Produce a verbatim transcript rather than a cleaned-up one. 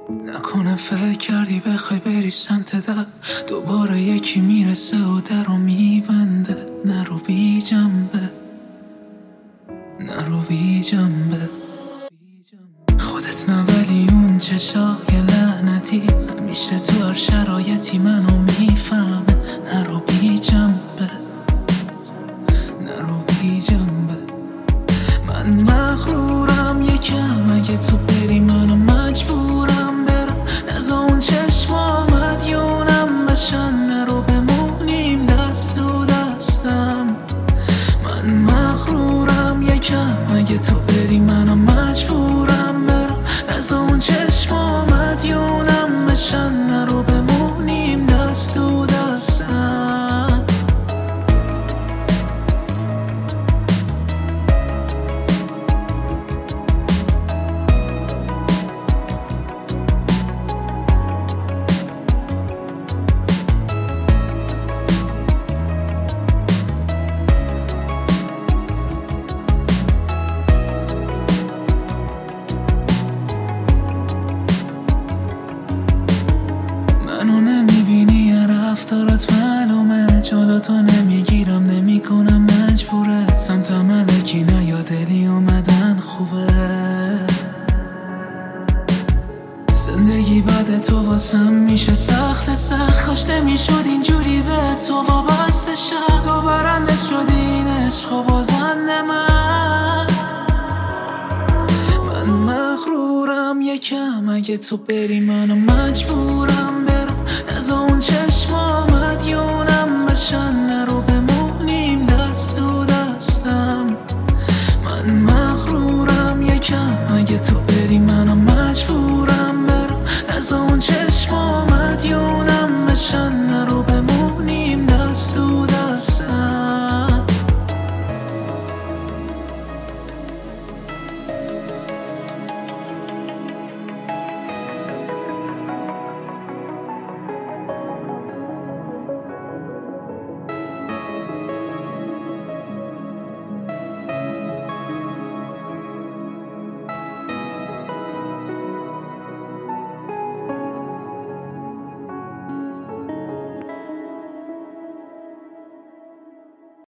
نکنه فکر کردی بخوای بری سمت در، دوباره یکی میرسه و در رو میبنده. نرو بی جنبه، نرو بی جنبه. خودت نه ولی اون چشای لعنتی همیشه تو هر شرایطی منو میفهمه. نرو بی جنبه، نرو بی جنبه. من مغرورم یکم، اگه تو بری منو مجبورم برم. نزا اون چشما مدیونم بشن، نرو بمونیم دست و دستم. من مغرورم یکم، اگه تو بری منو مجبورم برم. نزا اون چشما مدیونم بشن، نرو بمونیم دست و دستم. منو نمیبینی یا رفتارت معلومه، جلوتو نمیگیرم نمیکنم مجبورت. سمت ملکی نیا دلی اومدن خوبه. زندگی بعد تو واسم میشه سخت سخت، کاش نمیشد اینجوری به تو وابسته شم. تو برنده شدی این عشق و بازنده من. من مغرورم یکم، اگه تو بری منو مجبورم